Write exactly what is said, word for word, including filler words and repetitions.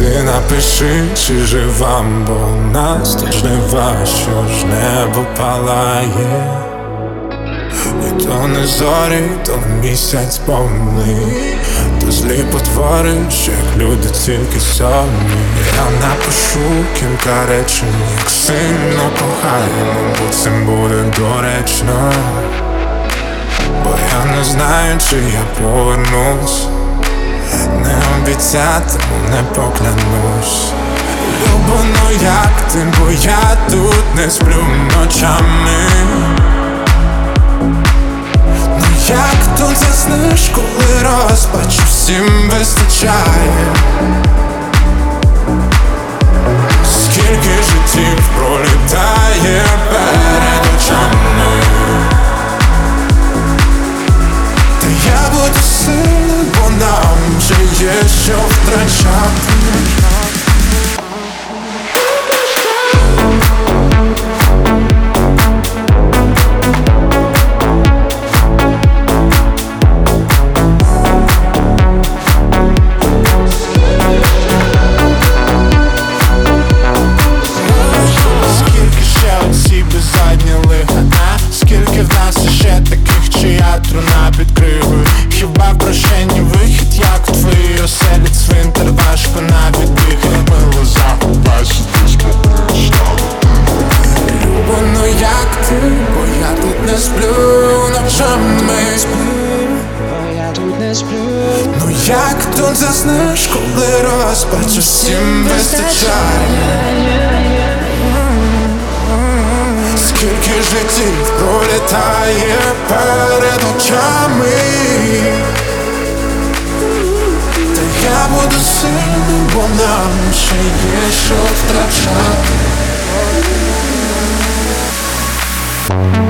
Ти напиши, чи жива, бо у нас тут жнива, що ж небо палає. І то не зорі, то місяць повний, то злі потвори, що як люди тільки самі. Я напишу кілька речень, як сильно кохаємо, бо цим буде доречно. Бо я не знаю, чи я повернусь, не обіцятиму, не поклянусь. Любо, ну як ти, бо я тут не сплю ночами. Ну як тут заснеш, коли розпачу всім вистачає? Скільки життів пролітає перед очами. Та я буду сильним, бо нам вже є що втрачати. Скільки ще оці безодні лиха, скільки в нас іще таких, чия труна під кригою. Хіба в прощенні вихід, як в твоїй оселі цвинтар, важко навіть дихати. Мило захопайся, ти спокійно. Любо, ну як ти, бо я тут не сплю ночами. Ну як тут заснеш, коли розпачу всім вистачає? Скільки життів пролітає перед очами. Та я буду сильним, бо нам ще є що втрачати.